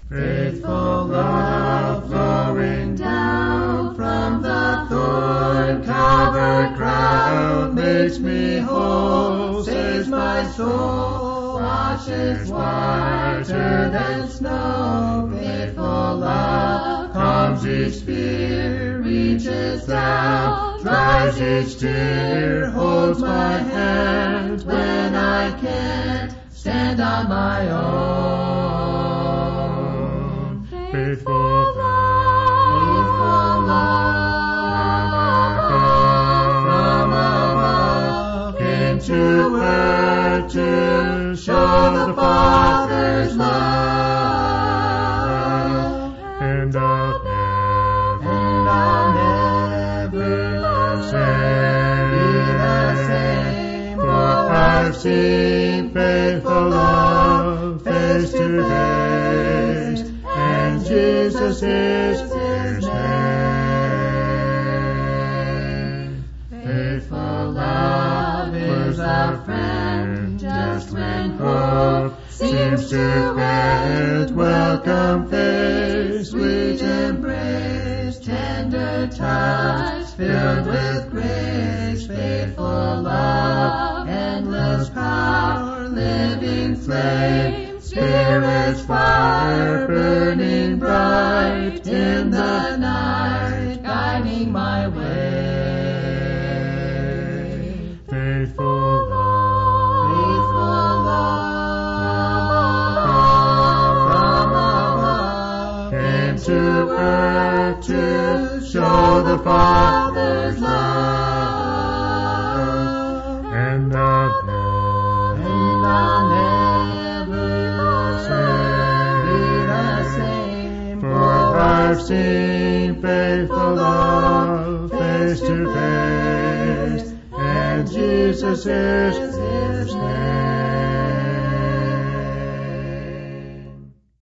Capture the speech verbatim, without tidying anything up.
Faithful love flowing down from the thorn-covered crown makes me whole, saves my soul, washes whiter than snow. Faithful love calms each fear, reaches down, dries each tear, holds my hand when I can't stand on my own. Faithful love, faithful love from above came to earth to show the Father's love, and I'll never, and I'll never be the same, for I've seen faithful love face to face, and Jesus is His name. Faithful love is a friend just when hope seems to end. Welcome face, sweet embrace, tender touch filled with grace. Faithful love, endless power, living flame, Spirit's fire burning bright in the night, guiding my way. Faithful love, faithful love from above came to earth to show the Father's love, and I'll never, and I'll never be the same, for I've seen faithful love face to face, and Jesus is His name.